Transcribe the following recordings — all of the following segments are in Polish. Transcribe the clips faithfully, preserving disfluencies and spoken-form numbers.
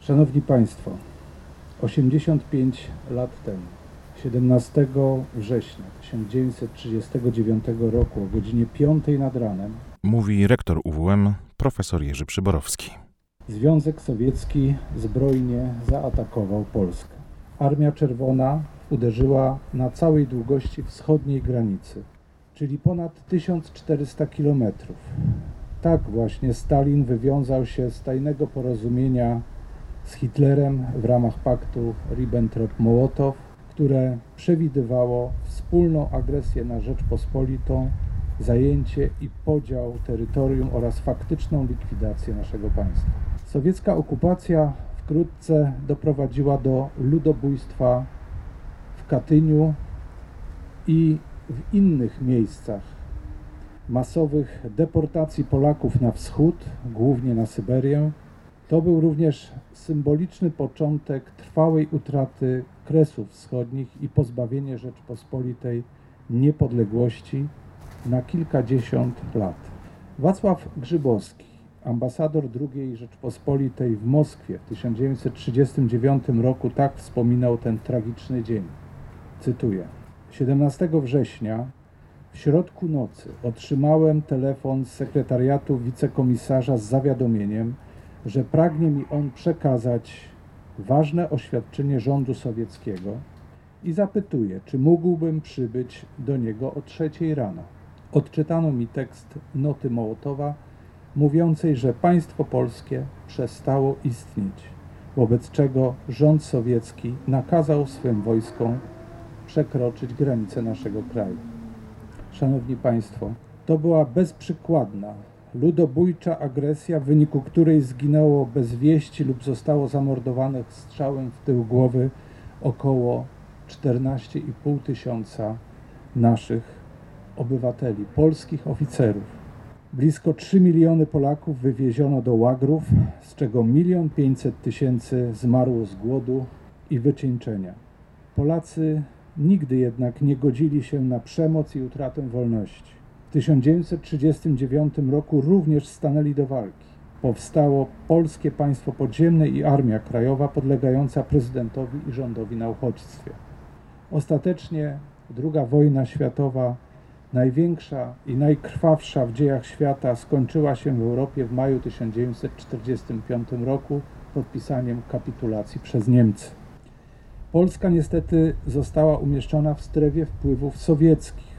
Szanowni Państwo, osiemdziesiąt pięć lat temu, siedemnastego września tysiąc dziewięćset trzydziestego dziewiątego roku o godzinie piątej nad ranem, mówi rektor U W M profesor Jerzy Przyborowski. Związek Sowiecki zbrojnie zaatakował Polskę. Armia Czerwona uderzyła na całej długości wschodniej granicy, czyli ponad tysiąc czterysta kilometrów. Tak właśnie Stalin wywiązał się z tajnego porozumienia z Hitlerem w ramach paktu Ribbentrop-Mołotow, które przewidywało wspólną agresję na Rzeczpospolitą, zajęcie i podział terytorium oraz faktyczną likwidację naszego państwa. Sowiecka okupacja wkrótce doprowadziła do ludobójstwa w Katyniu i w innych miejscach, masowych deportacji Polaków na wschód, głównie na Syberię. To był również symboliczny początek trwałej utraty Kresów Wschodnich i pozbawienie Rzeczpospolitej niepodległości na kilkadziesiąt lat. Wacław Grzybowski, ambasador drugiej Rzeczpospolitej w Moskwie w tysiąc dziewięćset trzydziestym dziewiątym roku, tak wspominał ten tragiczny dzień. Cytuję: siedemnastego września w środku nocy otrzymałem telefon z sekretariatu wicekomisarza z zawiadomieniem, że pragnie mi on przekazać ważne oświadczenie rządu sowieckiego i zapytuje, czy mógłbym przybyć do niego o trzeciej rano. Odczytano mi tekst noty Mołotowa mówiącej, że państwo polskie przestało istnieć, wobec czego rząd sowiecki nakazał swym wojskom przekroczyć granice naszego kraju. Szanowni Państwo, to była bezprzykładna, ludobójcza agresja, w wyniku której zginęło bez wieści lub zostało zamordowanych strzałem w tył głowy około czternaście i pół tysiąca naszych obywateli, polskich oficerów. Blisko trzy miliony Polaków wywieziono do łagrów, z czego milion pięćset tysięcy zmarło z głodu i wycieńczenia. Polacy nigdy jednak nie godzili się na przemoc i utratę wolności. W tysiąc dziewięćset trzydziestym dziewiątym roku również stanęli do walki. Powstało Polskie Państwo Podziemne i Armia Krajowa podlegająca prezydentowi i rządowi na uchodźstwie. Ostatecznie druga wojna światowa, największa i najkrwawsza w dziejach świata, skończyła się w Europie w maju tysiąc dziewięćset czterdziestym piątym roku podpisaniem kapitulacji przez Niemcy. Polska niestety została umieszczona w strefie wpływów sowieckich.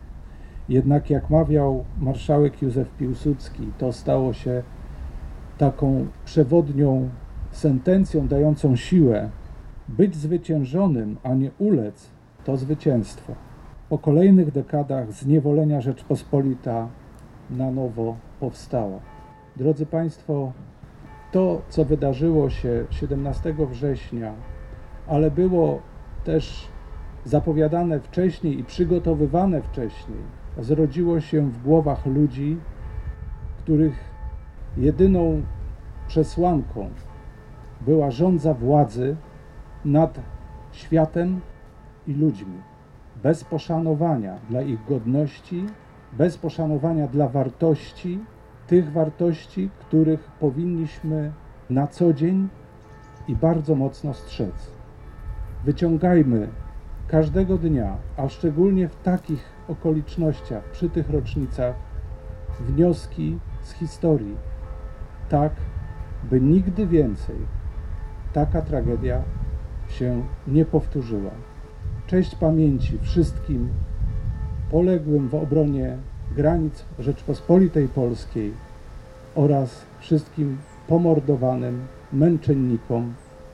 Jednak jak mawiał marszałek Józef Piłsudski, to stało się taką przewodnią sentencją dającą siłę: być zwyciężonym, a nie ulec, to zwycięstwo. Po kolejnych dekadach zniewolenia Rzeczpospolita na nowo powstała. Drodzy Państwo, to, co wydarzyło się siedemnastego września, ale było też zapowiadane wcześniej i przygotowywane wcześniej, zrodziło się w głowach ludzi, których jedyną przesłanką była żądza władzy nad światem i ludźmi, bez poszanowania dla ich godności, bez poszanowania dla wartości, tych wartości, których powinniśmy na co dzień i bardzo mocno strzec. Wyciągajmy każdego dnia, a szczególnie w takich okolicznościach, przy tych rocznicach, wnioski z historii, tak by nigdy więcej taka tragedia się nie powtórzyła. Cześć pamięci wszystkim poległym w obronie granic Rzeczpospolitej Polskiej oraz wszystkim pomordowanym męczennikom,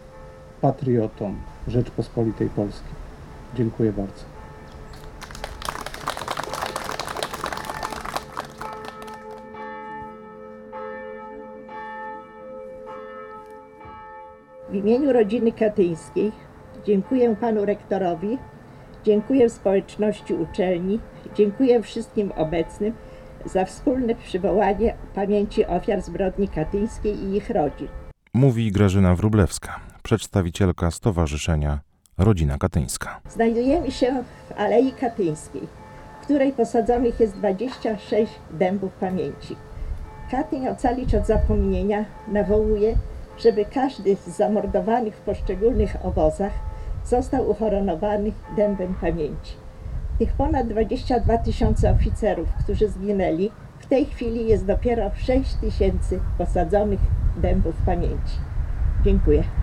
patriotom Rzeczpospolitej Polskiej. Dziękuję bardzo. W imieniu rodziny katyńskiej dziękuję panu rektorowi, dziękuję społeczności uczelni, dziękuję wszystkim obecnym za wspólne przywołanie pamięci ofiar zbrodni katyńskiej i ich rodzin. Mówi Grażyna Wróblewska, przedstawicielka Stowarzyszenia Rodzina Katyńska. Znajdujemy się w Alei Katyńskiej, w której posadzonych jest dwadzieścia sześć dębów pamięci. Katyń ocalić od zapomnienia nawołuje żeby każdy z zamordowanych w poszczególnych obozach został uhonorowany dębem pamięci. Tych ponad dwadzieścia dwa tysiące oficerów, którzy zginęli, w tej chwili jest dopiero sześć tysięcy posadzonych dębów pamięci. Dziękuję.